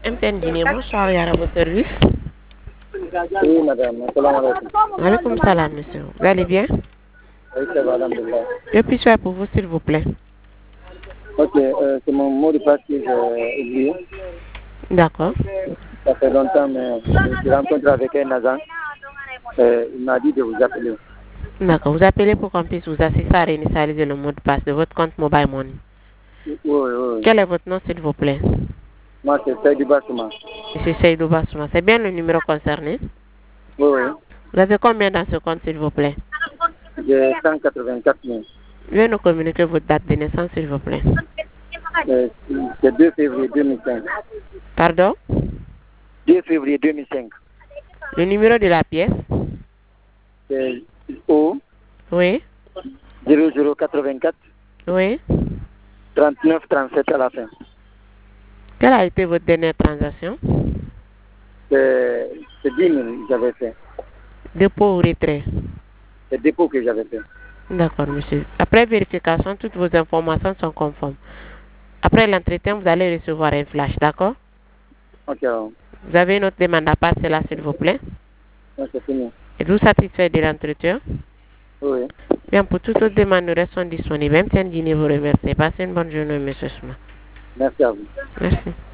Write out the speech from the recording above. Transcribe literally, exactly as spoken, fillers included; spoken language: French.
M T N Guinée, bonsoir, Yara, votre service. Oui, madame. Salam alaikum. Alaikum salam, monsieur. Vous allez bien? Oui, ça va, alhamdulillah. Que puis-je faire pour vous, s'il vous plaît? Ok, euh, c'est mon mot de passe que j'ai oublié. D'accord. Ça fait longtemps, mais je suis rencontré avec un agent. Euh, il m'a dit de vous appeler. D'accord. Vous appelez pour qu'on puisse vous assister à réinitialiser le mot de passe de votre compte Mobile Money. Oui, oui, oui. Quel est votre nom, s'il vous plaît? Moi, c'est Seydou Bassouma. Monsieur Seydou Bassouma. C'est bien le numéro concerné? Oui, oui. Vous avez combien dans ce compte, s'il vous plaît? J'ai cent quatre-vingt-quatre mille. Veuillez nous communiquer votre date de naissance, s'il vous plaît. Euh, c'est deux février deux mille cinq. Pardon? deux février deux mille cinq. Le numéro de la pièce? C'est O Oui. zéro zéro quatre-vingt-quatre Oui. trente-neuf trente-sept à la fin. Quelle a été votre dernière transaction? C'est dix mille que j'avais fait. Dépôt ou retrait? C'est le dépôt que j'avais fait. D'accord, monsieur. Après vérification, toutes vos informations sont conformes. Après l'entretien, vous allez recevoir un flash, d'accord? Ok. Vous avez une autre demande à passer là, s'il vous plaît? Non, c'est fini. Êtes-vous satisfait de l'entretien? Oui. Bien, pour toute autre demande, nous restons disponibles. M T N Guinée vous remercie. Passez une bonne journée, monsieur Souma. Merci à vous. Merci.